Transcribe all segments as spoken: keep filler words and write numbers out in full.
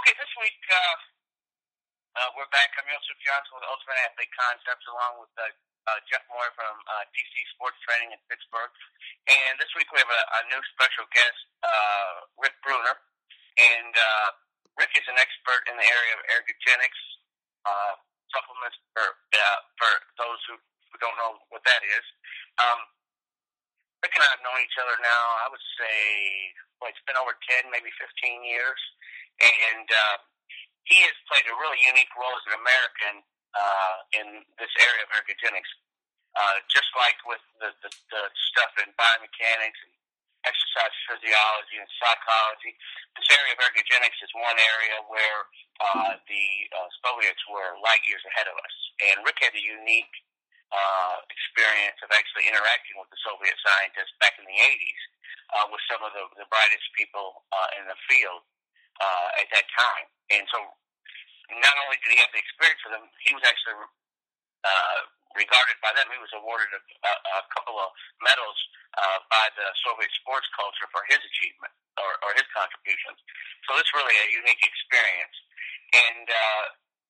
Okay, this week uh, uh, we're back. I'm Joseph Johnson with Ultimate Athlete Concepts, along with uh, uh, Jeff Moore from uh, D C Sports Training in Pittsburgh. And this week we have a, a new special guest, uh, Rick Bruner. And uh, Rick is an expert in the area of ergogenics, uh, supplements for uh, for those who, who don't know what that is. Um, Rick and I have known each other now, I would say, well, it's been over ten, maybe fifteen years. And uh, he has played a really unique role as an American uh, in this area of ergogenics. Uh, just like with the, the, the stuff in biomechanics and exercise physiology and psychology, this area of ergogenics is one area where uh, the uh, Soviets were light years ahead of us. And Rick had a unique uh, experience of actually interacting with the Soviet scientists back in the eighties uh, with some of the, the brightest people uh, in the field. Uh, at that time. And so not only did he have the experience with them, he was actually uh, regarded by them. He was awarded a, a, a couple of medals uh, by the Soviet sports culture for his achievement or, or his contributions. So it's really a unique experience. And uh,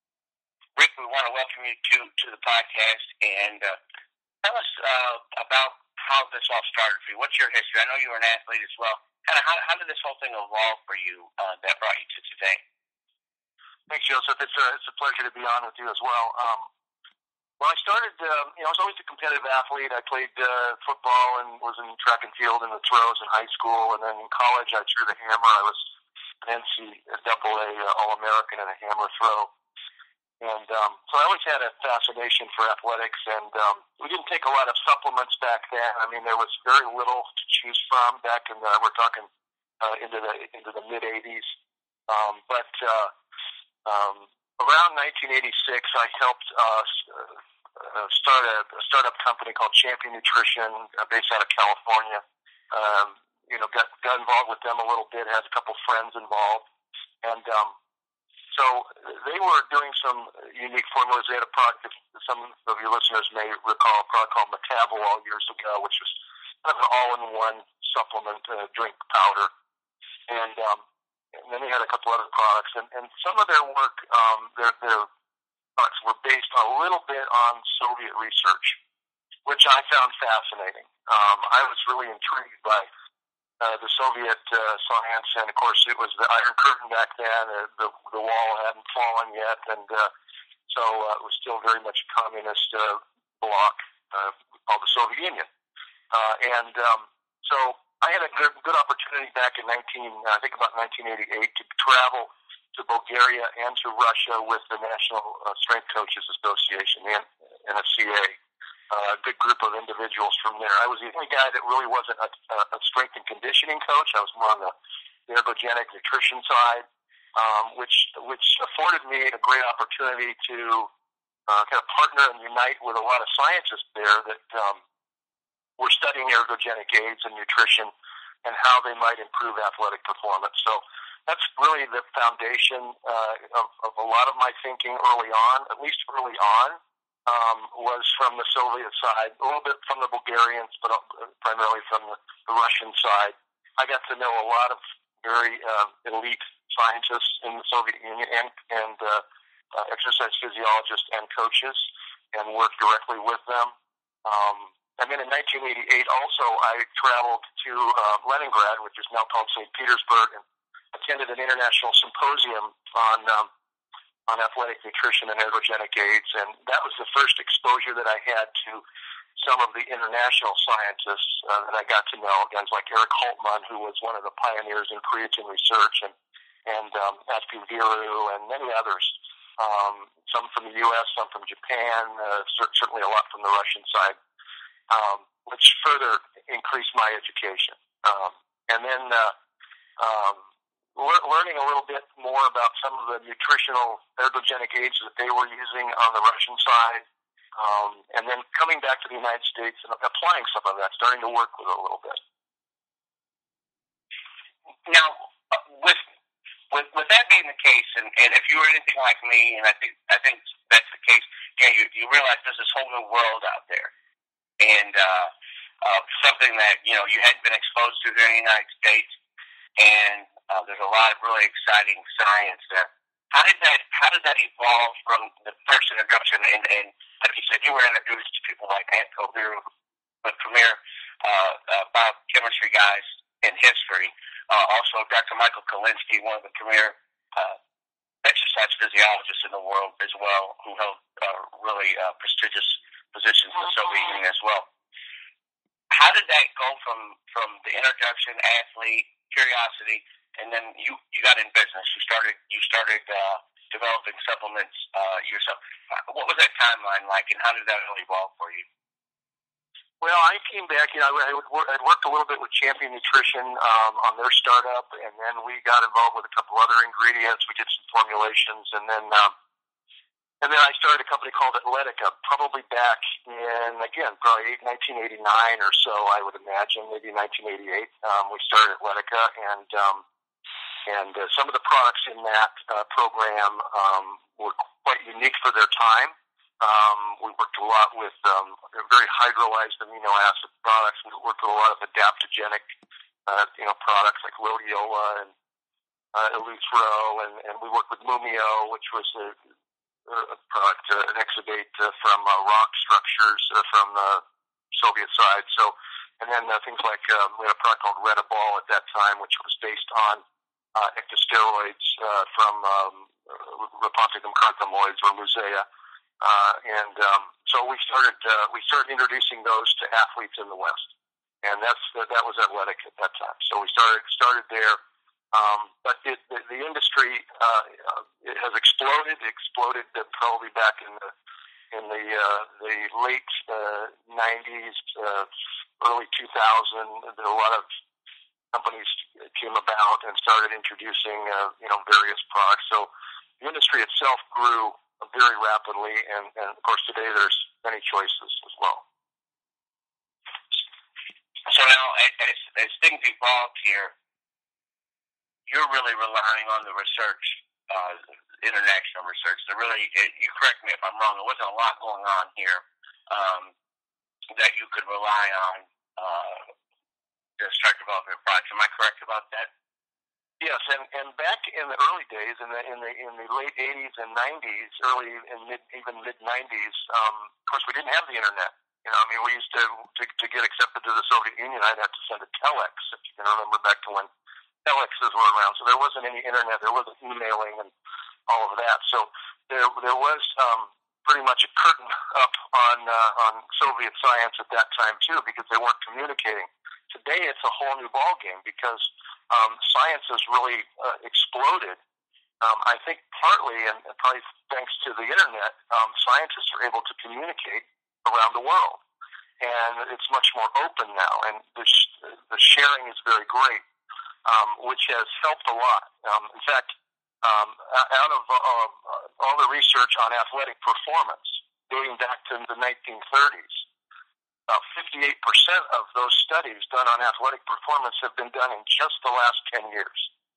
Rick, we want to welcome you to, to the podcast and uh, tell us uh, about how this all started for you. What's your history? I know you were an athlete as well. Kind of how, how did this whole thing evolve for you uh, that brought you to today? Thanks, Joseph. It's a, it's a pleasure to be on with you as well. Um, well, I started, um, you know, I was always a competitive athlete. I played uh, football and was in track and field in the throws in high school. And then in college, I threw the hammer. I was an N C double A uh, All-American in a hammer throw. And um, so I always had a fascination for athletics, and um, we didn't take a lot of supplements back then. I mean, there was very little to choose from back in the, we're talking uh, into the into the mid eighties. Um, but uh, um, around nineteen eighty-six, I helped uh, uh, start a, a startup company called Champion Nutrition, uh, based out of California. Um, you know, got got involved with them a little bit, had a couple friends involved, and um, so they were doing some unique formulas. They had a product that some of your listeners may recall, a product called Metabol years ago, which was kind of an all-in-one supplement uh, drink powder. And, um, and then they had a couple other products. And, and some of their work, um, their, their products were based a little bit on Soviet research, which I found fascinating. Um, I was really intrigued by Uh, the Soviet uh, science, and of course it was the Iron Curtain back then. Uh, the the wall hadn't fallen yet, and uh, so uh, it was still very much a communist uh, bloc uh, called the Soviet Union. Uh, and um, so I had a good good opportunity back in nineteen, I think about nineteen eighty-eight, to travel to Bulgaria and to Russia with the National uh, Strength Coaches Association, the N S C A. Uh, a good group of individuals from there. I was the only guy that really wasn't a, a strength and conditioning coach. I was more on the ergogenic nutrition side, um, which which afforded me a great opportunity to uh, kind of partner and unite with a lot of scientists there that um, were studying ergogenic aids and nutrition and how they might improve athletic performance. So that's really the foundation uh, of, of a lot of my thinking early on, at least early on. Um, was from the Soviet side, a little bit from the Bulgarians, but primarily from the, the Russian side. I got to know a lot of very uh, elite scientists in the Soviet Union and, and uh, uh, exercise physiologists and coaches, and worked directly with them. Um, and then in nineteen eighty-eight, also, I traveled to uh, Leningrad, which is now called Saint Petersburg, and attended an international symposium on um, on athletic nutrition and ergogenic aids, and that was the first exposure that I had to some of the international scientists uh, that I got to know, guys like Eric Holtman, who was one of the pioneers in creatine research, and, and um, Aspi Viru, and many others, um, some from the U S, some from Japan, uh, certainly a lot from the Russian side, um, which further increased my education. Um, and then uh, um, learning a little bit more about some of the nutritional ergogenic aids that they were using on the Russian side, um, and then coming back to the United States and applying some of that, starting to work with it a little bit. Now, with with, with that being the case, and, and if you were anything like me, and I think I think that's the case, yeah, you you realize there's this whole new world out there, and uh, uh, something that you know you hadn't been exposed to here in the United States. And Uh, there's a lot of really exciting science there. How did that How did that evolve from the first introduction? And, and like you said, you were introduced to people like Ant Cobiru, the premier uh, uh, biochemistry guys in history. Uh, also, Doctor Michael Kalinsky, one of the premier uh, exercise physiologists in the world as well, who held uh, really uh, prestigious positions in the Soviet Union as well. How did that go from, from the introduction, athlete, curiosity, and then you, you got in business? You started you started uh, developing supplements uh, yourself. What was that timeline like, and how did that really evolve for you? Well, I came back, you know, I would work, I'd worked a little bit with Champion Nutrition um, on their startup, and then we got involved with a couple other ingredients. We did some formulations, and then um, and then I started a company called Athletica, probably back in, again, probably nineteen eighty-nine or so, I would imagine, maybe nineteen eighty-eight. Um, we started Athletica, and um, and uh, some of the products in that uh, program um, were quite unique for their time. Um, we worked a lot with um, very hydrolyzed amino acid products. We worked with a lot of adaptogenic, uh, you know, products like rhodiola and uh, Eleuthero, and, and we worked with Mumio, which was a, a product, uh, an exudate uh, from uh, rock structures uh, from the Soviet side. So, and then uh, things like um, we had a product called Retabol at that time, which was based on uh, ectosteroids uh, from um, Raponticum carthamoids or Luzea. Uh, and um, so we started uh, we started introducing those to athletes in the West, and that's uh, that was Athletic at that time. So we started started there, um, but it, the, the industry uh, it has exploded. It exploded uh, probably back in the in the uh, the late uh, nineties, uh, early two thousand. There were a lot of companies came about and started introducing uh, you know various products. So the industry itself grew very rapidly, and, and of course today there's many choices as well. So now, as, as things evolve here, you're really relying on the research, uh, international research. There really, you correct me if I'm wrong, there wasn't a lot going on here um, that you could rely on uh, to start developing a product. Am I correct about that? Yes, and, and back in the early days, in the in the in the late eighties and nineties, early and mid even mid nineties, um, of course we didn't have the internet. You know, I mean, we used to, to to get accepted to the Soviet Union, I'd have to send a telex, if you can remember back to when telexes were around. So there wasn't any internet, there wasn't emailing and all of that. So there there was um, pretty much a curtain up on uh, on Soviet science at that time too, because they weren't communicating. Today it's a whole new ballgame because um, science has really uh, exploded. Um, I think partly, and probably thanks to the internet, um, scientists are able to communicate around the world, and it's much more open now, and the, sh- the sharing is very great, um, which has helped a lot. Um, in fact, um, out of uh, all the research on athletic performance dating back to the nineteen thirties, about fifty-eight percent of those studies done on athletic performance have been done in just the last ten years.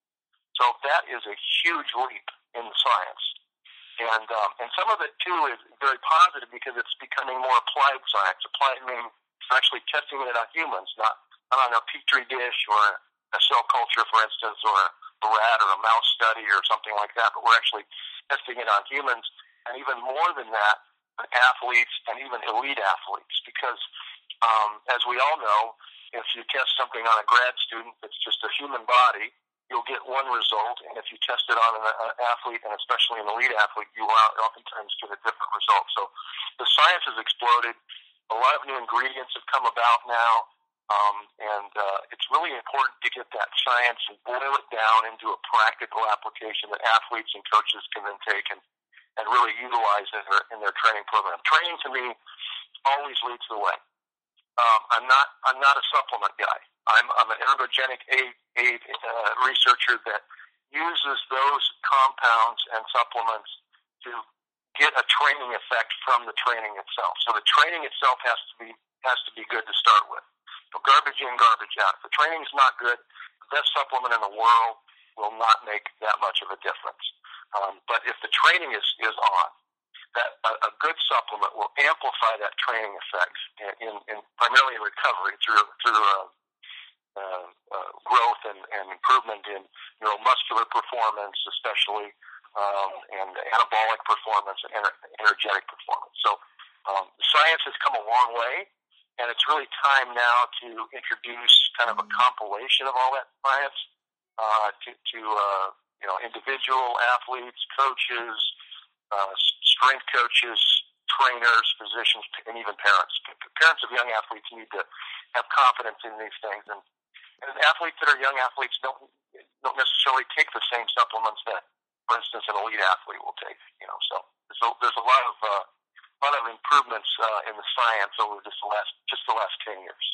So that is a huge leap in science. And um, and some of it, too, is very positive because it's becoming more applied science. Applied meaning it's actually testing it on humans, not, not on a petri dish or a cell culture, for instance, or a rat or a mouse study or something like that, but we're actually testing it on humans. And even more than that, athletes and even elite athletes, because um, as we all know, if you test something on a grad student that's just a human body, you'll get one result, and if you test it on an, an athlete, and especially an elite athlete, you will oftentimes get a different result. So the science has exploded. A lot of new ingredients have come about now, um, and uh, it's really important to get that science and boil it down into a practical application that athletes and coaches can then take and and really utilize in their, in their training program. Training, to me, always leads the way. Um, I'm not I'm not a supplement guy. I'm, I'm an ergogenic aid, aid uh, researcher that uses those compounds and supplements to get a training effect from the training itself. So the training itself has to be has to be good to start with. So garbage in, garbage out. If the training is not good, the best supplement in the world will not make that much of a difference. Um, but if the training is, is on, that a, a good supplement will amplify that training effect in, in, in primarily in recovery through through uh, uh, uh, growth and, and improvement in neuromuscular performance, especially, um, and anabolic performance and ener- energetic performance. So um, science has come a long way, and it's really time now to introduce kind of a compilation of all that science uh, to, to uh, you know, individual athletes, coaches, uh, strength coaches, trainers, physicians, and even parents. Parents of young athletes need to have confidence in these things, and, and athletes that are young athletes don't don't necessarily take the same supplements that, for instance, an elite athlete will take. You know, so there's a, there's a lot of uh, a lot of improvements uh, in the science over just the last just the last ten years.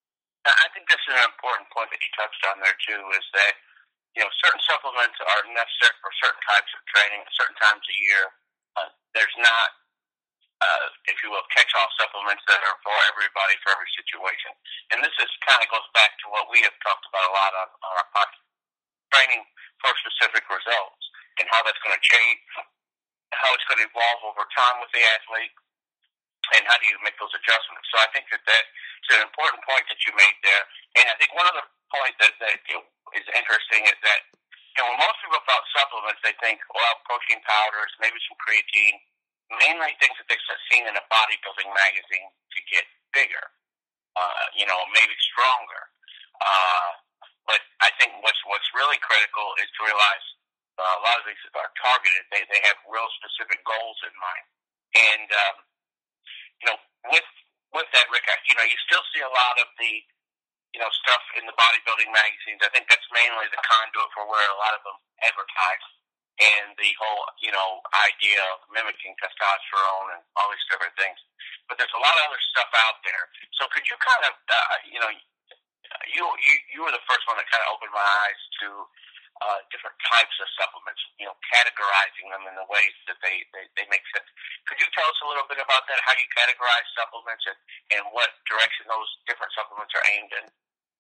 I think this is an important point that you touched on there too. Is that you know certain supplements are necessary for certain types of training at certain times of year. Uh, there's not. Uh, if you will, catch-all supplements that are for everybody, for every situation. And this is kind of goes back to what we have talked about a lot on, on our podcast, training for specific results and how that's going to change, how it's going to evolve over time with the athlete, and how do you make those adjustments. So I think that that's an important point that you made there. And I think one other point that, that you know, is interesting is that you know, when most people about supplements, they think, well, protein powders, maybe some creatine, mainly things that they've seen in a bodybuilding magazine to get bigger, uh, you know, maybe stronger. Uh, but I think what's what's really critical is to realize uh, a lot of these are targeted. They they have real specific goals in mind. And um, you know, with with that, Rick, I, you know, you still see a lot of the you know stuff in the bodybuilding magazines. I think that's mainly the conduit for where a lot of them advertise. And the whole, you know, idea of mimicking testosterone and all these different things. But there's a lot of other stuff out there. So could you kind of, uh, you know, you, you you were the first one that kind of opened my eyes to uh, different types of supplements, you know, categorizing them in the ways that they, they, they make sense. Could you tell us a little bit about that, how you categorize supplements and, and what direction those different supplements are aimed in?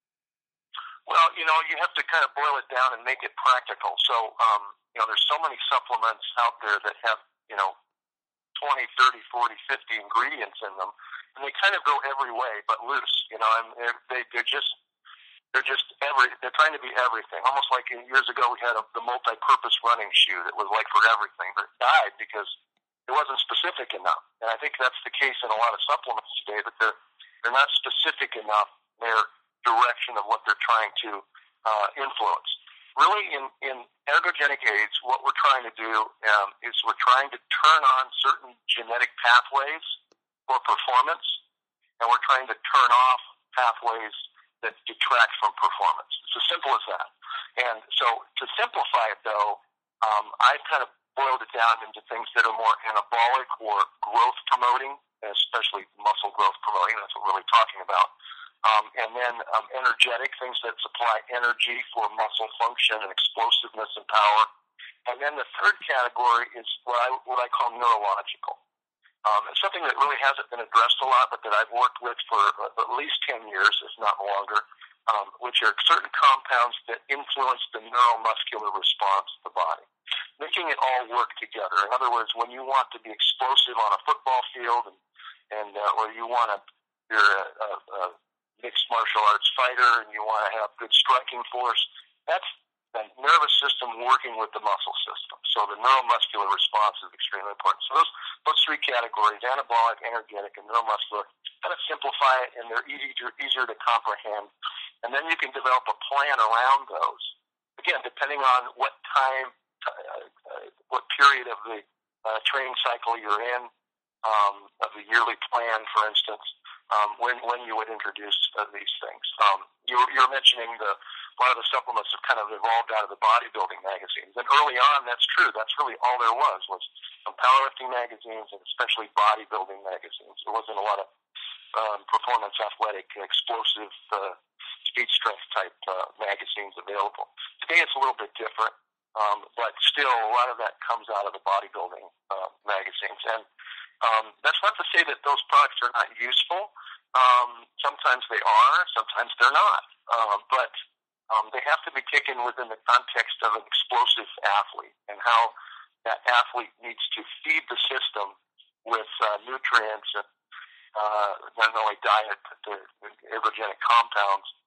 Well, you know, you have to kind of boil it down and make it practical. So, um, you know, there's so many supplements out there that have, you know, twenty, thirty, forty, fifty ingredients in them, and they kind of go every way but loose. You know, and they're, they, they're just, they're just every, they're trying to be everything. Almost like years ago we had a, the multi-purpose running shoe that was like for everything, but it died because it wasn't specific enough. And I think that's the case in a lot of supplements today, that they're, they're not specific enough in their direction of what they're trying to uh, influence. Really, in, in ergogenic aids, what we're trying to do um, is we're trying to turn on certain genetic pathways for performance, and we're trying to turn off pathways that detract from performance. It's as simple as that. And so to simplify it, though, um, I've kind of boiled it down into things that are more anabolic or growth-promoting, especially muscle growth promoting. That's what we're really talking about. Um, and then um, energetic, things that supply energy for muscle function and explosiveness and power. And then the third category is what I what I call neurological. Um, it's something that really hasn't been addressed a lot, but that I've worked with for at least ten years, if not longer, um, which are certain compounds that influence the neuromuscular response of the body, making it all work together. In other words, when you want to be explosive on a football field, and, and uh, or you want to, you're a, a, a mixed martial arts fighter and you want to have good striking force, that's the nervous system working with the muscle system. So the neuromuscular response is extremely important. So those those three categories, anabolic, energetic, and neuromuscular, kind of simplify it, and they're easier, easier to comprehend. And then you can develop a plan around those. Again, depending on what time, uh, uh, what period of the uh, training cycle you're in, um, of the yearly plan, for instance, Um, when when you would introduce uh, these things. Um, you, were, you were mentioning the a lot of the supplements have kind of evolved out of the bodybuilding magazines, and early on, that's true. That's really all there was was some powerlifting magazines and especially bodybuilding magazines. There wasn't a lot of um, performance, athletic, explosive, uh, speed strength type uh, magazines available. Today, it's a little bit different, um, but still, a lot of that comes out of the bodybuilding uh, magazines. And Um, that's not to say that those products are not useful. Um, sometimes they are, sometimes they're not. Um, but um, they have to be taken within the context of an explosive athlete and how that athlete needs to feed the system with uh, nutrients and uh, not only diet, but the ergogenic compounds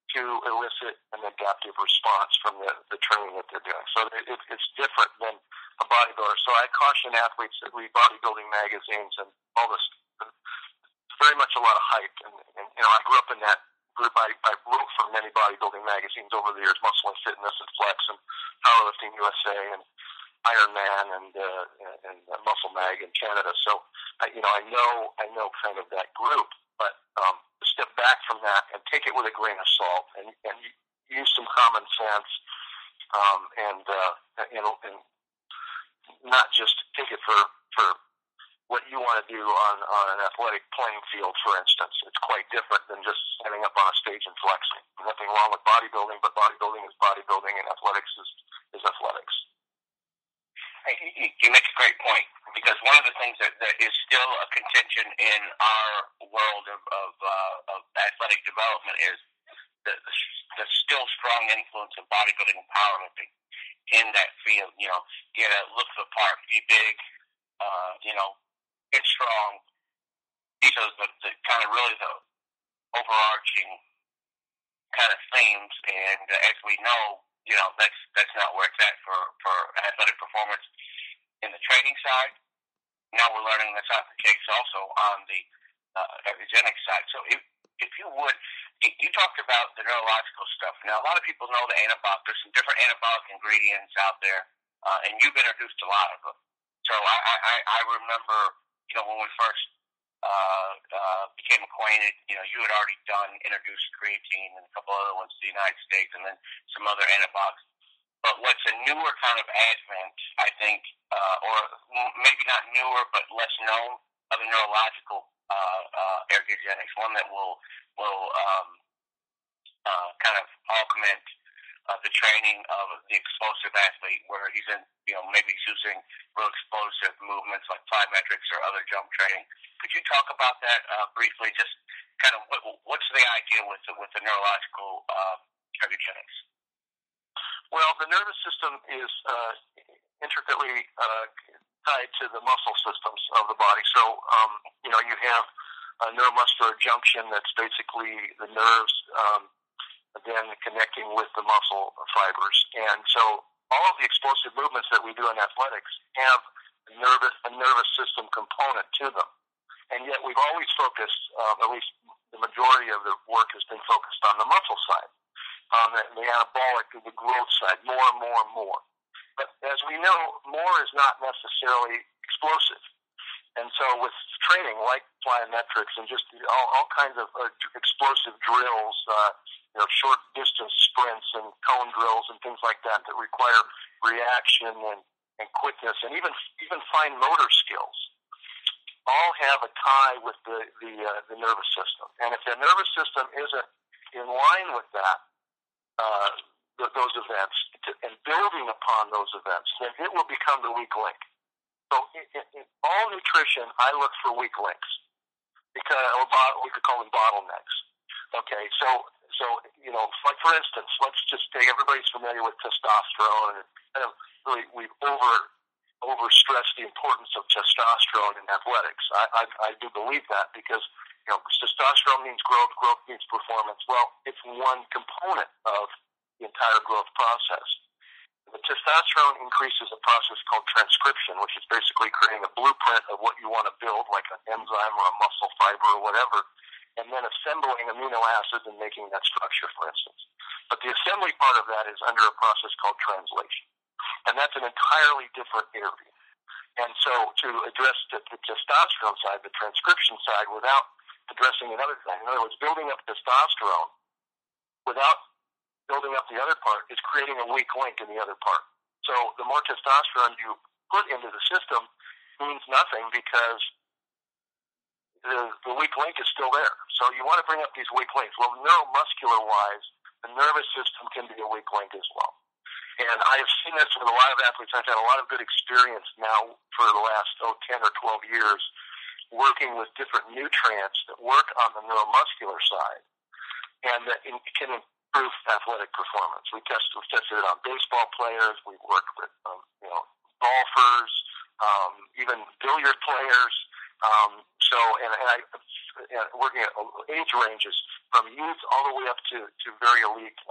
to elicit an adaptive response from the, the training that they're doing. So it, it, it's different than a bodybuilder. So I caution athletes that read bodybuilding magazines and all this, very much a lot of hype. And, and you know, I grew up in that group. I, I wrote for many bodybuilding magazines over the years, Muscle and Fitness and Flex and Powerlifting U S A and Iron Man and, uh, and uh, Muscle Mag in Canada. So, I, you know, I know, I know kind of that group, but, um, step back from that and take it with a grain of salt and, and use some common sense, um, and, uh, you know, and not just take it for, for what you want to do on, on an athletic playing field, for instance. It's quite different than just standing up on a stage and flexing. There's nothing wrong with bodybuilding, but bodybuilding is bodybuilding and athletics is, is athletics. You make a great point, because one of the things that, that is still a contention in our world of of, uh, of athletic development is the, the, the still strong influence of bodybuilding and powerlifting in that field. You know, you gotta look the part, be big, uh, you know, get strong. These are the, the kind of really the overarching kind of themes, and uh, as we know, you know, that's that's not where it's at for, for athletic performance in the training side. Now we're learning that's not the case also on the uh, ergogenic side. So if if you would, you talked about the neurological stuff. Now a lot of people know the anabolic. There's some different anabolic ingredients out there, uh, and you've introduced a lot of them. So I, I, I remember, you know, when we first uh, uh, became acquainted, you know, you had already done, introduced creatine and a couple other ones to the United States, and then some other anabolics. But what's a newer kind of advent, I think, uh, or maybe not newer, but less known, of the neurological uh, uh, ergogenics, one that will will um, uh, kind of augment uh, the training of the explosive athlete, where he's in, you know, maybe he's using real explosive movements like plyometrics or other jump training. Could you talk about that uh, briefly? Just kind of what, what's the idea with the, with the neurological uh, ergogenics? Well, the nervous system is uh, intricately uh, tied to the muscle systems of the body. So, um, you know, you have a neuromuscular junction that's basically the nerves um, then connecting with the muscle fibers. And so all of the explosive movements that we do in athletics have a nervous, a nervous system component to them. And yet we've always focused, uh, at least the majority of the work has been focused on the muscle side, on the, the anabolic, the growth side, more and more and more. But as we know, more is not necessarily explosive. And so with training like plyometrics and just all, all kinds of uh, explosive drills, uh, you know, short distance sprints and cone drills and things like that that require reaction and, and quickness and even even fine motor skills, all have a tie with the the, uh, the nervous system. And if the nervous system isn't in line with that, uh, th- those events, to, and building upon those events, then it will become the weak link. So in, in, in all nutrition, I look for weak links, because or bo- we could call them bottlenecks. Okay, so so you know, like for instance, let's just take, everybody's familiar with testosterone, and kind of really we've over overstressed the importance of testosterone in athletics. I, I I do believe that, because you know, testosterone means growth, growth means performance. Well, it's one component of the entire growth process. The testosterone increases a process called transcription, which is basically creating a blueprint of what you want to build, like an enzyme or a muscle fiber or whatever, and then assembling amino acids and making that structure, for instance. But the assembly part of that is under a process called translation, and that's an entirely different area. And so to address the, the testosterone side, the transcription side, without addressing another thing, in other words, building up testosterone without building up the other part is creating a weak link in the other part. So the more testosterone you put into the system means nothing, because the, the weak link is still there. So you want to bring up these weak links. Well, neuromuscular-wise, the nervous system can be a weak link as well. And I have seen this with a lot of athletes. I've had a lot of good experience now for the last, oh, ten or twelve years working with different nutrients that work on the neuromuscular side and that in, can improve athletic performance. We test, we've tested it on baseball players. We've worked with, um, you know, golfers, um, even billiard players. Um, so, and, and I, and working at age ranges from youth all the way up to, to very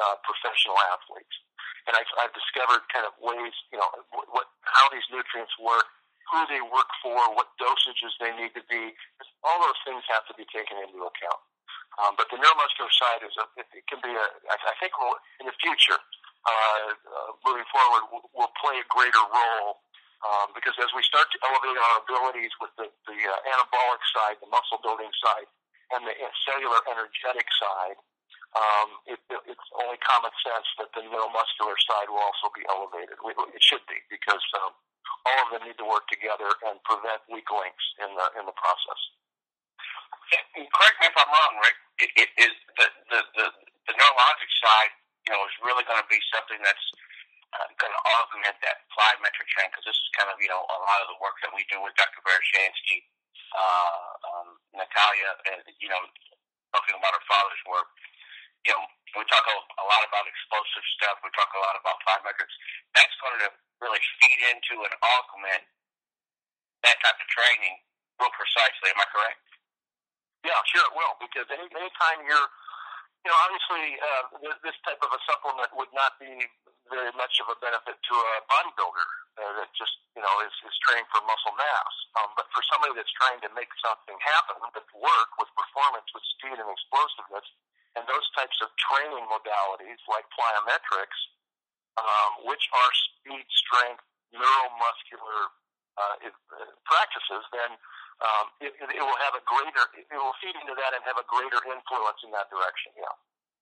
uh, professional athletes. And I've, I've discovered kind of ways, you know, what how these nutrients work, who they work for, what dosages they need to be. All those things have to be taken into account. Um, but the neuromuscular side is a, it, it can be a, I, I think will, in the future, uh, uh, moving forward, will, will play a greater role. Um, because as we start to elevate our abilities with the, the uh, anabolic side, the muscle building side, and the cellular energetic side, um, it, it, it's only common sense that the neuromuscular side will also be elevated. It should be, because um, all of them need to work together and prevent weak links in the in the process. And correct me if I'm wrong, Rick. It, it is the, the the the neurologic side, you know, is really going to be something that's uh, going to augment that plyometric training, because this is kind of, you know, a lot of the work that we do with Doctor Veroshansky, uh, um, Natalia, and, you know, talking about her father's work. You know, we talk a, a lot about explosive stuff. We talk a lot about plyometrics. That's going to really feed into and augment that type of training real precisely. Am I correct? Yeah, sure it will, because any anytime you're, you know, obviously uh, this type of a supplement would not be very much of a benefit to a bodybuilder uh, that just, you know, is, is training for muscle mass. Um, but for somebody that's trying to make something happen, that work with performance, with speed and explosiveness, and those types of training modalities like plyometrics, um, which are speed, strength, neuromuscular uh, practices, then Um, it, it will have a greater, it will feed into that and have a greater influence in that direction, yeah.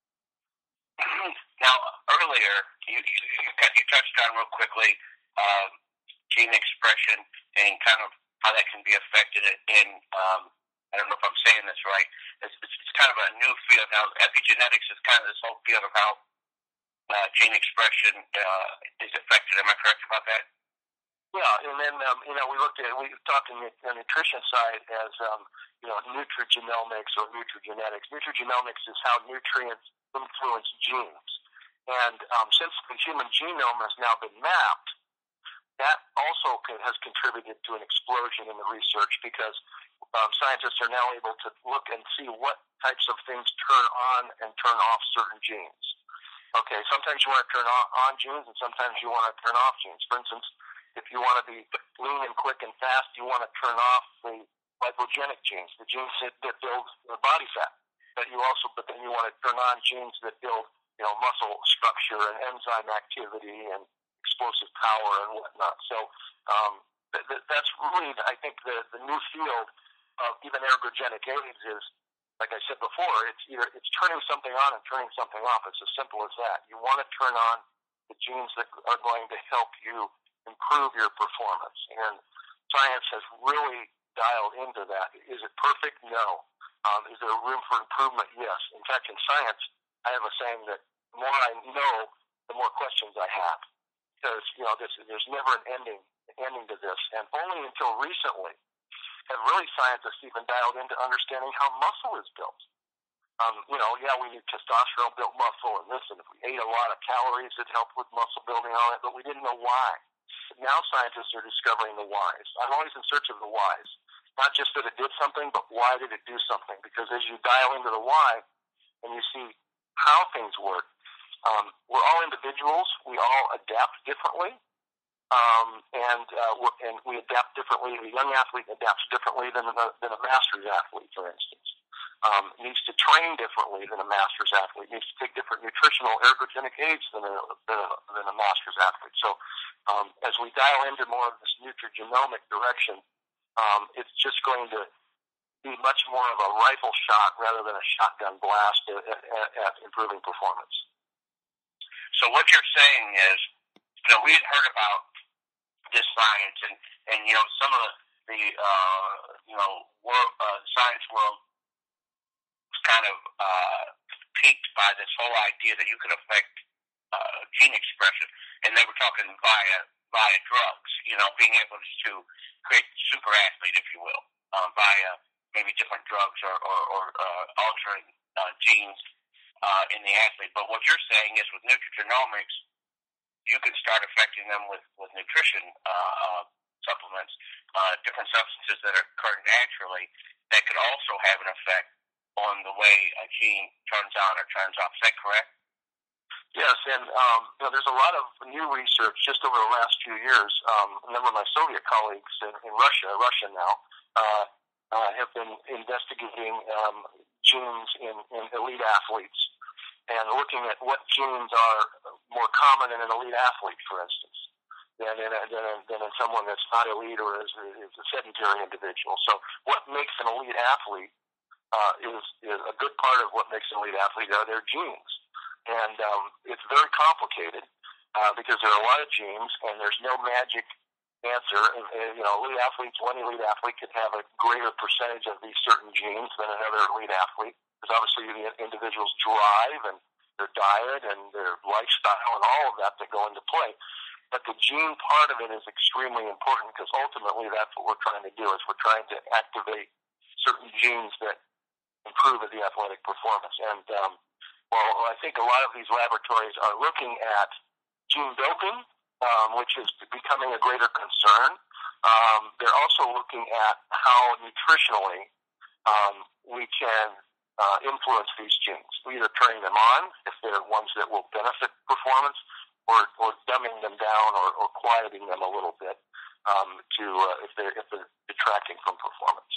Now, earlier, you, you, you, you touched on real quickly um, gene expression and kind of how that can be affected in, um, I don't know if I'm saying this right, it's, it's, it's kind of a new field. Now, epigenetics is kind of this whole field of how uh, gene expression uh, is affected. Am I correct about that? Yeah, and then, um, you know, we looked at, we talked on the, the nutrition side as, um, you know, nutrigenomics or nutrigenetics. Nutrigenomics is how nutrients influence genes. And um, since the human genome has now been mapped, that also can, has contributed to an explosion in the research, because um, scientists are now able to look and see what types of things turn on and turn off certain genes. Okay, sometimes you want to turn on, on genes, and sometimes you want to turn off genes. For instance, if you want to be lean and quick and fast, you want to turn off the lipogenic genes, the genes that, that build the body fat. But you also, but then you want to turn on genes that build, you know, muscle structure and enzyme activity and explosive power and whatnot. So um, th- th- that's really, I think, the, the new field of even ergogenic aids is, like I said before, it's either it's turning something on and turning something off. It's as simple as that. You want to turn on the genes that are going to help you improve your performance. And science has really dialed into that. Is it perfect? No. Um, is there room for improvement? Yes. In fact, in science, I have a saying that the more I know, the more questions I have. Because, you know, this, there's never an ending, ending to this. And only until recently have really scientists even dialed into understanding how muscle is built. Um, you know, yeah, we need testosterone-built muscle and this, and if we ate a lot of calories, it helped with muscle building and all that, but we didn't know why. Now scientists are discovering the whys. I'm always in search of the whys. Not just that it did something, but why did it do something? Because as you dial into the why and you see how things work, um, we're all individuals. We all adapt differently. Um, and, uh, we're, and we adapt differently. A young athlete adapts differently than a, than a master's athlete, for instance. Um, needs to train differently than a master's athlete, needs to take different nutritional ergogenic aids than a, than a, than a master's athlete. So um, as we dial into more of this nutrigenomic direction, um, it's just going to be much more of a rifle shot rather than a shotgun blast at, at, at improving performance. So what you're saying is, you know, we had heard about this science, and, and you know, some of the, the uh, you know, world, uh, science world kind of uh, piqued by this whole idea that you could affect uh, gene expression, and they were talking via via drugs, you know, being able to create super athlete, if you will, uh, via maybe different drugs or, or, or uh, altering uh, genes uh, in the athlete. But what you're saying is with nutrigenomics, you can start affecting them with, with nutrition uh, uh, supplements, uh, different substances that occur naturally that could also have an effect on the way a gene turns on or turns off. Is that correct? Yes, and um, you know, there's a lot of new research just over the last few years. Um, a number of my Soviet colleagues in, in Russia, Russia now, uh, uh, have been investigating um, genes in, in elite athletes and looking at what genes are more common in an elite athlete, for instance, than in, a, than, in, than in someone that's not elite or is, is a sedentary individual. So what makes an elite athlete uh, is, is a good part of what makes an elite athlete are their genes. And um, it's very complicated uh, because there are a lot of genes, and there's no magic answer. And, and, you know, elite athletes, one elite athlete could have a greater percentage of these certain genes than another elite athlete, because obviously the individual's drive and their diet and their lifestyle and all of that that go into play. But the gene part of it is extremely important, because ultimately that's what we're trying to do, is we're trying to activate certain genes that improve the athletic performance. And um, well, I think a lot of these laboratories are looking at gene doping, um, which is becoming a greater concern. Um, they're also looking at how nutritionally um, we can uh, influence these genes, either turning them on if they're ones that will benefit performance, or, or dumbing them down or, or quieting them a little bit um, to uh, if they're if they're detracting from performance.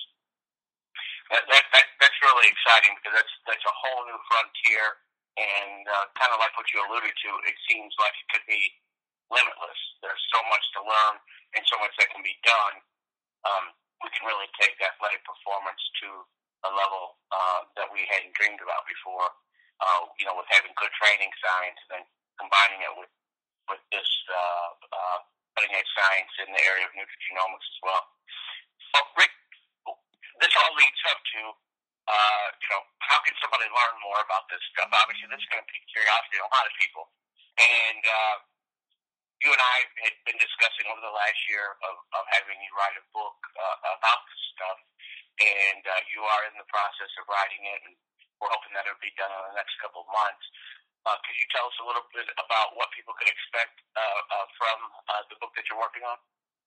That, that, that, that's really exciting, because that's that's a whole new frontier, and uh, kind of like what you alluded to, it seems like it could be limitless. There's so much to learn and so much that can be done. Um, we can really take athletic performance to a level uh, that we hadn't dreamed about before, uh, you know, with having good training science and then combining it with, with this uh, uh, cutting-edge science in the area of nutrigenomics as well. Well, Rick, this all leads up to, uh, you know, how can somebody learn more about this stuff? Obviously, this is going to pique curiosity in a lot of people. And uh, you and I had been discussing over the last year of, of having you write a book uh, about this stuff. And uh, you are in the process of writing it, and we're hoping that it'll be done in the next couple of months. Uh, could you tell us a little bit about what people could expect uh, uh, from uh, the book that you're working on?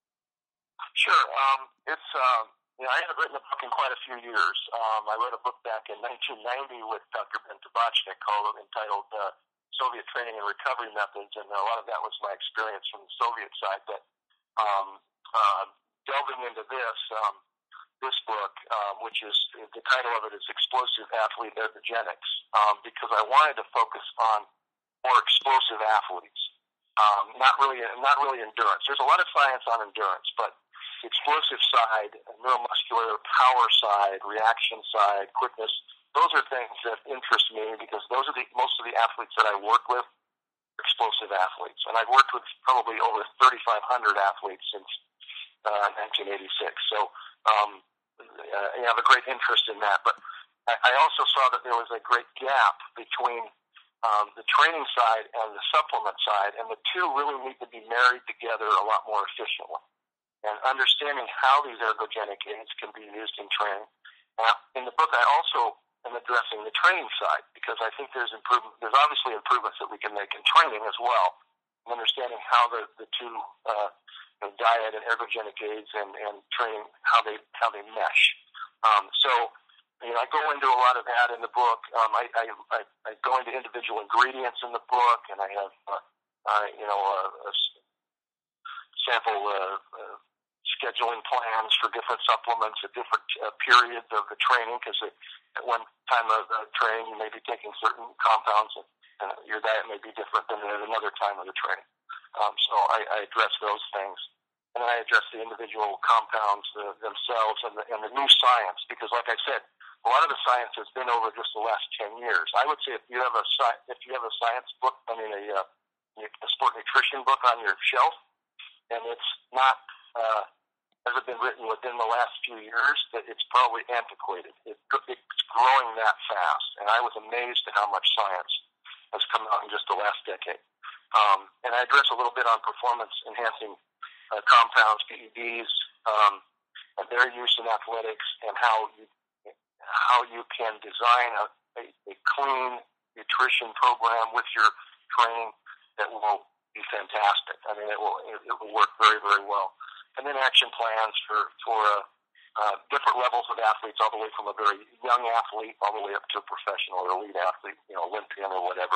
Sure. Um, it's... Um You know, I haven't written a book in quite a few years. Um, I wrote a book back in nineteen ninety with Doctor Ben Tabachnik called entitled uh, Soviet Training and Recovery Methods, and a lot of that was my experience from the Soviet side. But um, uh, delving into this um, this book, um, which is the title of it is Explosive Athlete Ergogenics, um, because I wanted to focus on more explosive athletes, um, not really not really endurance. There's a lot of science on endurance, but explosive side, neuromuscular power side, reaction side, quickness, those are things that interest me, because those are the most of the athletes that I work with, explosive athletes. And I've worked with probably over thirty-five hundred athletes since uh, nineteen eighty-six. So um, I have a great interest in that. But I also saw that there was a great gap between um, the training side and the supplement side, and the two really need to be married together a lot more efficiently. And understanding how these ergogenic aids can be used in training. Now, in the book, I also am addressing the training side, because I think there's improvement. There's obviously improvements that we can make in training as well, and understanding how the the two uh, you know, diet and ergogenic aids and, and training, how they how they mesh. Um, so, you know, I go into a lot of that in the book. Um, I, I, I I go into individual ingredients in the book, and I have uh, uh, you know a, a sample. Uh, uh, scheduling plans for different supplements at different uh, periods of the training, because at one time of the training you may be taking certain compounds, and, and your diet may be different than at another time of the training. Um, so I, I address those things. And then I address the individual compounds uh, themselves and the, and the new science, because like I said, a lot of the science has been over just the last ten years. I would say if you have a if you have a science book, I mean a, uh, a sport nutrition book on your shelf, and it's not uh, hasn't been written within the last few years, that it's probably antiquated. It, it's growing that fast, and I was amazed at how much science has come out in just the last decade. Um, and I address a little bit on performance-enhancing uh, compounds, P E Ds, um, and their use in athletics, and how you how you can design a, a, a clean nutrition program with your training that will be fantastic. I mean, it will it, it will work very, very well. And then action plans for, for uh, uh, different levels of athletes, all the way from a very young athlete all the way up to a professional or elite athlete, you know, Olympian or whatever.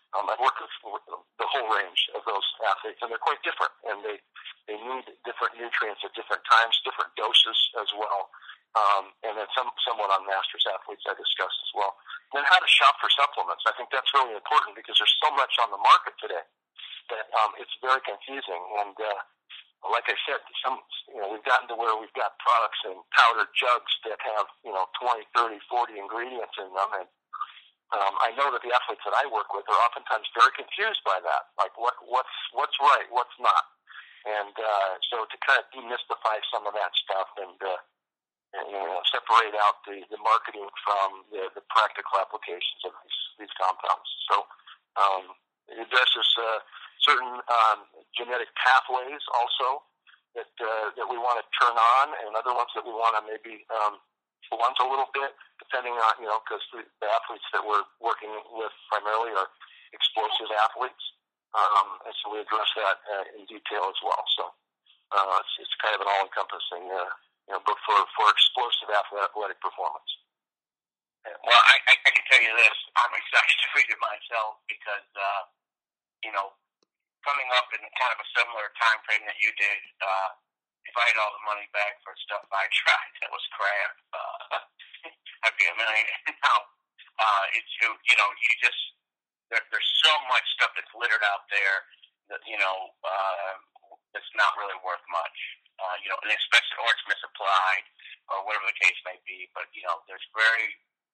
um, I've worked with, with the whole range of those athletes, and they're quite different, and they, they need different nutrients at different times, different doses as well. Um, and then some, somewhat on masters athletes I discussed as well. And then how to shop for supplements. I think that's really important because there's so much on the market today that um, it's very confusing. And uh, like I said, some you know we've gotten to where we've got products in powdered jugs that have you know twenty, thirty, forty ingredients in them, and um, I know that the athletes that I work with are oftentimes very confused by that. Like what what's what's right, what's not, and uh, so to kind of demystify some of that stuff and. Uh, And, you know, separate out the, the marketing from the, the practical applications of these, these compounds. So um, it addresses uh, certain um, genetic pathways also that uh, that we want to turn on, and other ones that we want to maybe um, blunt a little bit, depending on, you know, because the, the athletes that we're working with primarily are explosive athletes, um, and so we address that uh, in detail as well. So uh, it's, it's kind of an all-encompassing uh You know, but for, for explosive athletic performance. Well, I, I, I can tell you this. I'm excited to read it myself because, uh, you know, coming up in kind of a similar time frame that you did, uh, if I had all the money back for stuff I tried that was crap, uh, I'd be a millionaire now. Uh, it's, you know, you just, there, there's so much stuff that's littered out there that, you know, uh, that's not really worth much. Uh, you know, and especially, or it's misapplied, or whatever the case may be. But, you know, there's very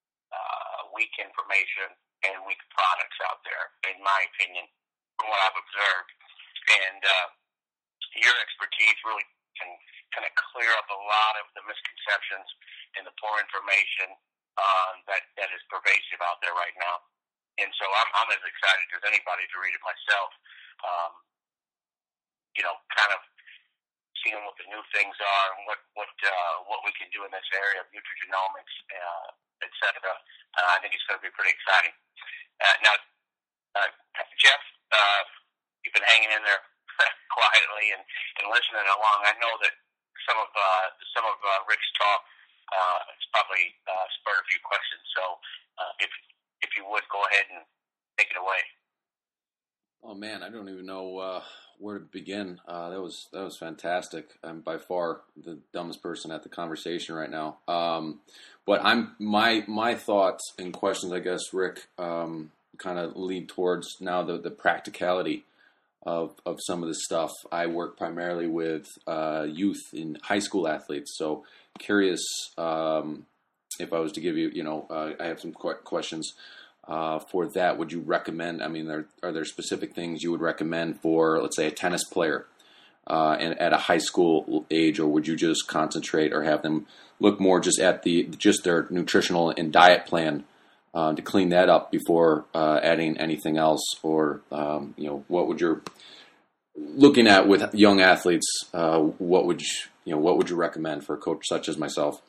uh, weak information and weak products out there, in my opinion, from what I've observed. And uh, your expertise really can kind of clear up a lot of the misconceptions and the poor information uh, that, that is pervasive out there right now. And so I'm, I'm as excited as anybody to read it myself, um, you know, kind of seeing what the new things are and what what uh, what we can do in this area of nutrigenomics, uh, et cetera. Uh, I think it's going to be pretty exciting. Uh, now, uh, Jeff, uh, you've been hanging in there quietly and, and listening along. I know that some of uh, some of uh, Rick's talk uh, has probably uh, spurred a few questions. So, uh, if if you would go ahead and take it away. Oh man, I don't even know uh, where to begin. Uh, that was that was fantastic. I'm by far the dumbest person at the conversation right now. Um, but I'm my my thoughts and questions, I guess, Rick, um, kind of lead towards now the, the practicality of of some of this stuff. I work primarily with uh, youth and high school athletes, so curious um, if I was to give you, you know, uh, I have some qu- questions. Uh, for that, would you recommend, I mean, are, are there specific things you would recommend for, let's say, a tennis player uh, and at a high school age, or would you just concentrate or have them look more just at the just their nutritional and diet plan uh, to clean that up before uh, adding anything else? Or, um, you know, what would your, looking at with young athletes, uh, what would you, you know, what would you recommend for a coach such as myself?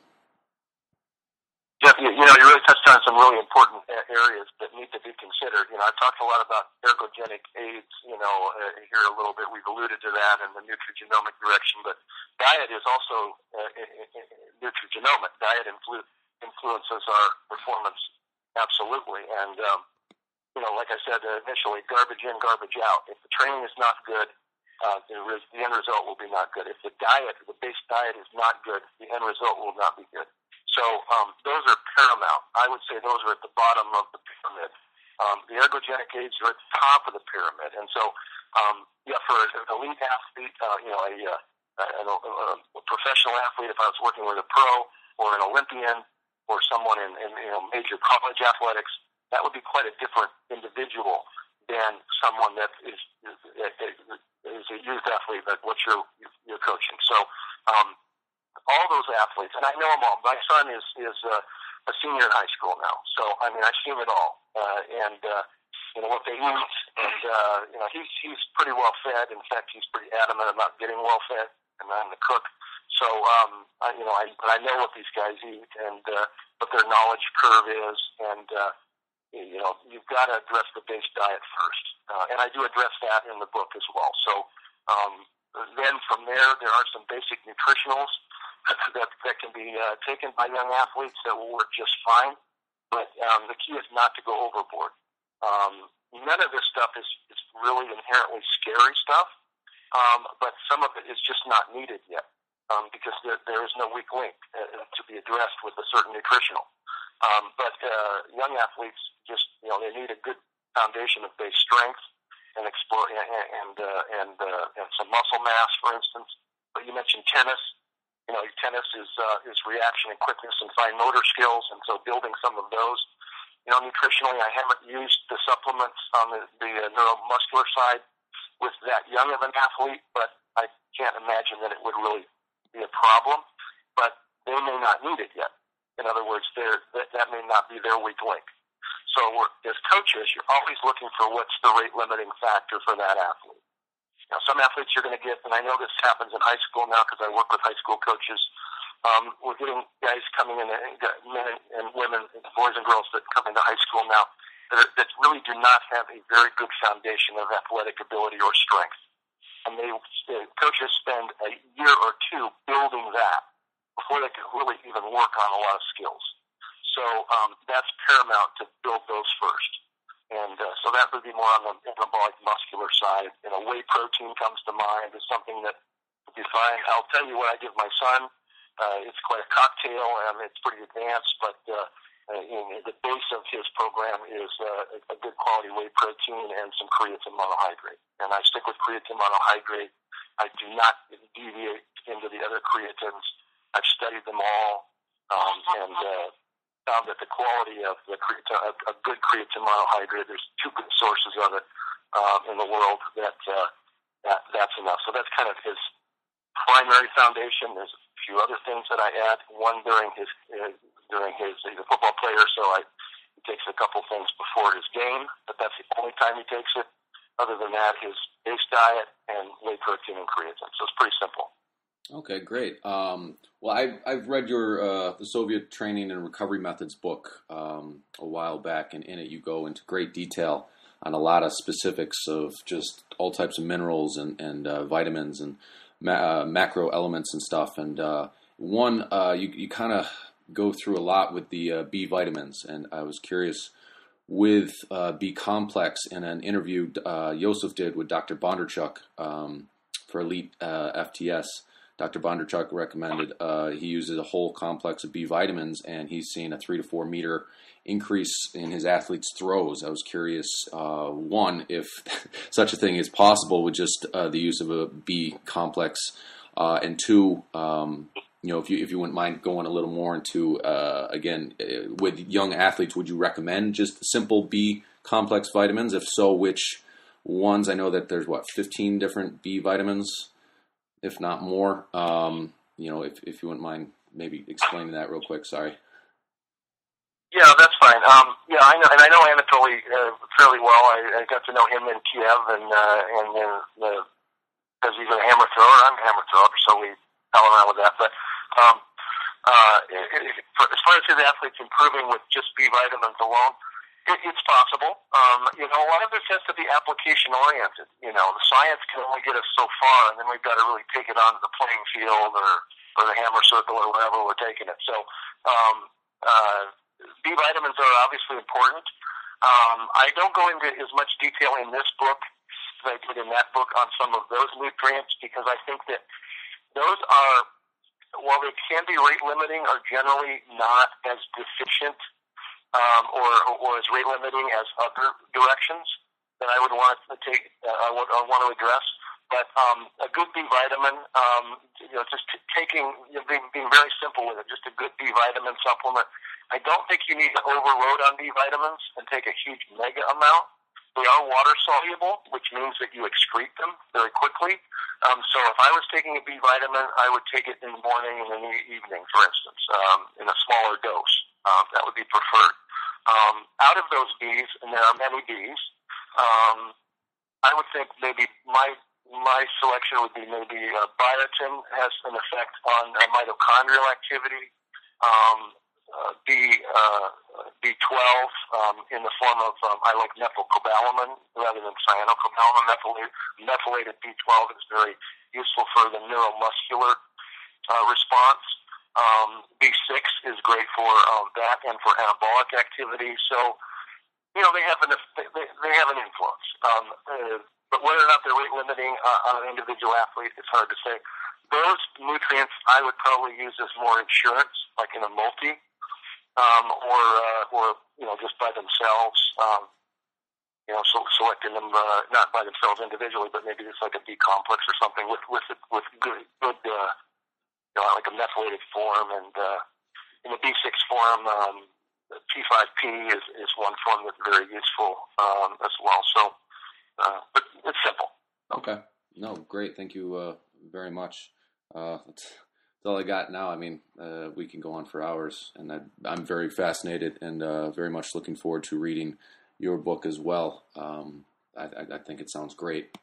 Jeff, you, you know, you really touched on some really important areas that need to be considered. You know, I've talked a lot about ergogenic aids, you know, uh, here a little bit. We've alluded to that in the nutrigenomic direction, but diet is also uh, nutrigenomic. Diet influ- influences our performance absolutely. And, um, you know, like I said uh, initially, garbage in, garbage out. If the training is not good, uh, the, res- the end result will be not good. If the diet, the base diet is not good, the end result will not be good. So um, those are paramount. I would say those are at the bottom of the pyramid. Um, the ergogenic aids are at the top of the pyramid. And so, um, yeah, for an elite athlete, uh, you know, a, a, a, a professional athlete, if I was working with a pro or an Olympian or someone in, in you know major college athletics, that would be quite a different individual than someone that is is, is a youth athlete, like what you're you're coaching. So. Um, all those athletes, and I know them all. My son is is uh, a senior in high school now, so I mean I've seen it all, uh, and uh, you know what they eat, and uh, you know he's he's pretty well fed. In fact, he's pretty adamant about getting well fed, and I'm the cook. So um, I, you know I I know what these guys eat and uh, what their knowledge curve is, and uh, you know you've got to address the base diet first, uh, and I do address that in the book as well. So um, then from there, there are some basic nutritionals that that can be uh, taken by young athletes that will work just fine. But um, the key is not to go overboard. Um, none of this stuff is, is really inherently scary stuff, um, but some of it is just not needed yet um, because there, there is no weak link uh, to be addressed with a certain nutritional. Um, but uh, young athletes just, you know, they need a good foundation of base strength and explore and and uh, and, uh, and some muscle mass, for instance. But you mentioned tennis. You know, tennis is uh, is reaction and quickness and fine motor skills, and so building some of those. You know, nutritionally, I haven't used the supplements on the, the uh, neuromuscular side with that young of an athlete, but I can't imagine that it would really be a problem. But they may not need it yet. In other words, that, that may not be their weak link. So we're, as coaches, you're always looking for what's the rate-limiting factor for that athlete. Now, some athletes you're going to get, and I know this happens in high school now because I work with high school coaches. Um, we're getting guys coming in, men and women, boys and girls that come into high school now that, that really do not have a very good foundation of athletic ability or strength. And they, the coaches spend a year or two building that before they can really even work on a lot of skills. So um, that's paramount to build those first. And uh, so that would be more on the anabolic muscular side. You know, whey protein comes to mind as something that would be fine. I'll tell you what I give my son. Uh, it's quite a cocktail, and it's pretty advanced, but uh, in the base of his program is uh, a good quality whey protein and some creatine monohydrate. And I stick with creatine monohydrate. I do not deviate into the other creatines. I've studied them all, um, and uh, found that the quality of the creatine, a, a good creatine monohydrate, there's two good sources of it um, in the world that, uh, that that's enough. So that's kind of his primary foundation. There's a few other things that I add. One during his uh, during his he's a football player, so I he takes a couple things before his game, but that's the only time he takes it. Other than that, his base diet and whey protein and creatine. So it's pretty simple. Okay, great. Um, well, I've I've read your uh, the Soviet Training and Recovery Methods book um, a while back, and in it you go into great detail on a lot of specifics of just all types of minerals and and uh, vitamins and ma- uh, macro elements and stuff. And uh, one, uh, you you kind of go through a lot with the uh, B vitamins, and I was curious with uh, B complex in an interview uh, Joseph did with Doctor Bondarchuk um, for Elite uh, F T S. Doctor Bondarchuk recommended uh, he uses a whole complex of B vitamins, and he's seen a three to four meter increase in his athletes' throws. I was curious, uh, one, if such a thing is possible with just uh, the use of a B complex, uh, and two, um, you know, if you if you wouldn't mind going a little more into uh, again uh, with young athletes, would you recommend just simple B complex vitamins? If so, which ones? I know that there's what fifteen different B vitamins, if not more. Um, you know, if if you wouldn't mind maybe explaining that real quick. Sorry. Yeah, that's fine. Um, yeah, I know, and I know Anatoly uh, fairly well. I, I got to know him in Kiev, and uh, and uh, because he's a hammer thrower, I'm a hammer thrower, so we pal around with that. But um, uh, it, it, for, as far as his athletes improving with just B vitamins alone, it, it's possible. Um, you know, a lot of this has to be application oriented. You know, the science can only get us so far, and then we've got to really take it onto the playing field or or the hammer circle or wherever we're taking it. So. Um, uh, B vitamins are obviously important. Um, I don't go into as much detail in this book as I did in that book on some of those nutrients because I think that those are, while they can be rate limiting, are generally not as deficient um, or, or as rate limiting as other directions that I would want to take. Uh, I would I want to address. But um, a good B vitamin, um, you know, just t- taking, you know, being, being very simple with it, just a good B vitamin supplement. I don't think you need to overload on B vitamins and take a huge mega amount. They are water soluble, which means that you excrete them very quickly. Um, so if I was taking a B vitamin, I would take it in the morning and in the evening, for instance, um, in a smaller dose. Um, that would be preferred. Um, out of those Bs, and there are many Bs, um, I would think maybe my My selection would be maybe uh, biotin has an effect on uh, mitochondrial activity. Um, uh, B uh, B twelve um, in the form of um, I like methylcobalamin rather than cyanocobalamin. Methylated, methylated B twelve is very useful for the neuromuscular uh, response. Um, B six is great for um, that and for anabolic activity. So you know, they have an they, they have an influence. Um, uh, but whether or not they're rate limiting uh, on an individual athlete, it's hard to say. Those nutrients I would probably use as more insurance, like in a multi, um, or uh, or you know, just by themselves. Um, you know, so selecting them uh, not by themselves individually, but maybe it's like a B complex or something with with with good good uh, you know, like a methylated form, and uh, in the B six form. Um, P five P is, is one form that's very useful um, as well. So, uh, but it's simple. Okay. No, great. Thank you uh, very much. Uh, that's, that's all I got now. I mean, uh, we can go on for hours, and I, I'm very fascinated and uh, very much looking forward to reading your book as well. Um, I, I, I think it sounds great.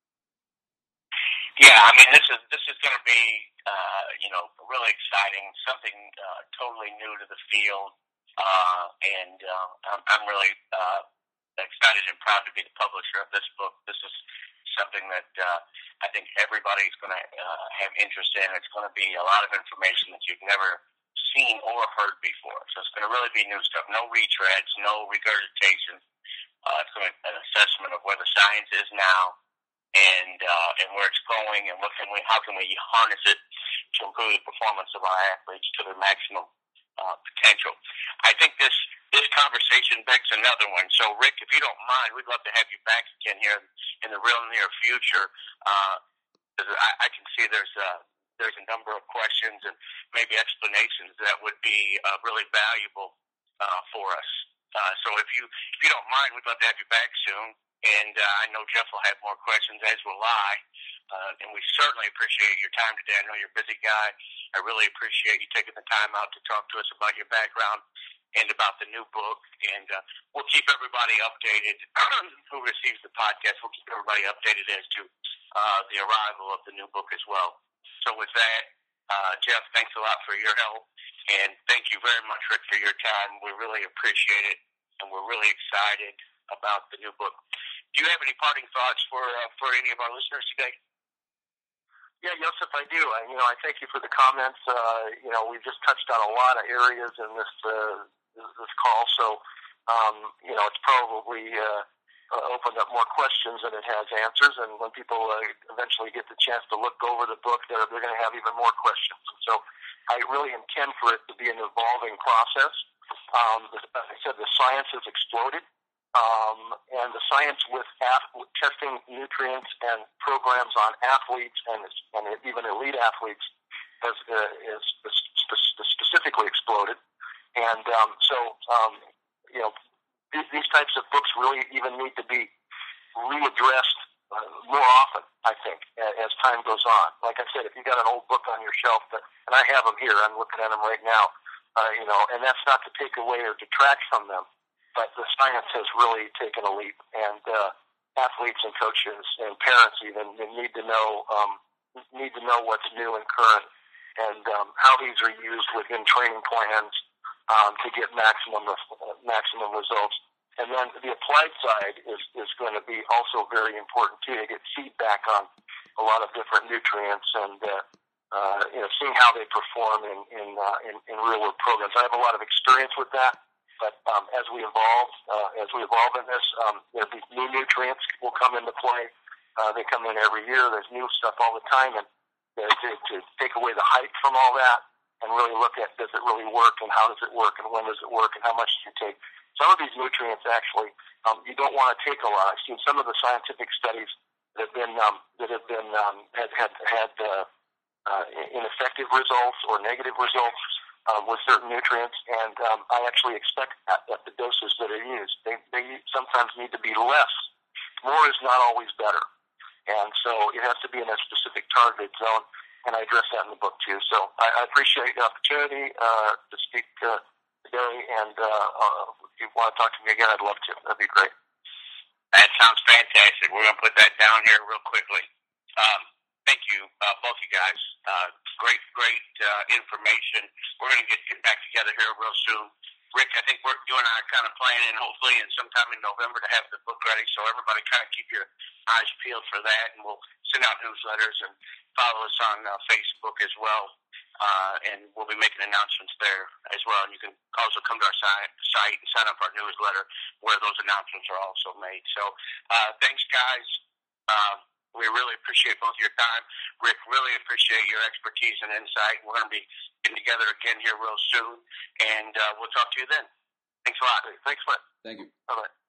Yeah, I mean, this is this is going to be, uh, you know, really exciting. Something uh, totally new to the field. Uh, and uh, I'm, I'm really uh, excited and proud to be the publisher of this book. This is something that uh, I think everybody's going to uh, have interest in. It's going to be a lot of information that you've never seen or heard before. So it's going to really be new stuff. No retreads, no regurgitation. Uh, it's going to be an assessment of where the science is now and uh, and where it's going, and what can we, how can we harness it to improve the performance of our athletes to their maximum Uh, potential. I think this this conversation begs another one. So, Rick, if you don't mind, we'd love to have you back again here in the real near future. Uh, I, I can see there's a, there's a number of questions and maybe explanations that would be uh, really valuable uh, for us. Uh, so, if you if you don't mind, we'd love to have you back soon. And uh, I know Jeff will have more questions, as will I. Uh, and we certainly appreciate your time today. I know you're a busy guy. I really appreciate you taking the time out to talk to us about your background and about the new book. And uh, we'll keep everybody updated who receives the podcast. We'll keep everybody updated as to uh, the arrival of the new book as well. So with that, uh, Jeff, thanks a lot for your help. And thank you very much, Rick, for your time. We really appreciate it. And we're really excited about the new book. Do you have any parting thoughts for uh, for any of our listeners today? Yeah, Joseph, I do. I, you know, I thank you for the comments. Uh, you know, we've just touched on a lot of areas in this uh, this call, so um, you know, it's probably uh, uh, opened up more questions than it has answers. And when people uh, eventually get the chance to look over the book, they're they're going to have even more questions. And so, I really intend for it to be an evolving process. Um, as I said, the science has exploded. Um, and the science with, ath- with testing nutrients and programs on athletes and, and even elite athletes has uh, is sp- specifically exploded. And um, so, um, you know, th- these types of books really even need to be readdressed uh, more often, I think, as time goes on. Like I said, if you got an old book on your shelf, that, and I have them here, I'm looking at them right now, uh, you know, and that's not to take away or detract from them. But the science has really taken a leap, and uh, athletes and coaches and parents even need to know um, need to know what's new and current, and um, how these are used within training plans um, to get maximum maximum results. And then the applied side is is going to be also very important too, to get feedback on a lot of different nutrients and uh, uh, you know, seeing how they perform in in, uh, in in real world programs. I have a lot of experience with that. But um, as we evolve, uh, as we evolve in this, um, you know, these new nutrients will come into play. Uh, they come in every year. There's new stuff all the time, and uh, to, to take away the hype from all that, and really look at, does it really work, and how does it work, and when does it work, and how much do you take? Some of these nutrients actually, um, you don't want to take a lot. I've seen some of the scientific studies that have been um, that have been um, had had had uh, uh, ineffective results or negative results. Um, with certain nutrients, and um, I actually expect that at the doses that are used. They, they sometimes need to be less. More is not always better. And so it has to be in a specific targeted zone, and I address that in the book too. So I, I appreciate the opportunity uh, to speak uh, today, and uh, uh, if you want to talk to me again, I'd love to. That'd be great. That sounds fantastic. We're going to put that down here real quickly. Um, Thank you, uh, both you guys. Uh, great, great uh, information. We're going to get, get back together here real soon. Rick, I think we're, you and I are kind of planning, hopefully, in sometime in November to have the book ready. So everybody kind of keep your eyes peeled for that, and we'll send out newsletters and follow us on uh, Facebook as well. uh, and we'll be making announcements there as well. And you can also come to our site, site and sign up for our newsletter where those announcements are also made. So uh, thanks, guys. Um, we really appreciate both your time. Rick, really appreciate your expertise and insight. We're going to be getting together again here real soon, and uh, we'll talk to you then. Thanks a lot. Thanks, Brett. Thank you. Bye-bye.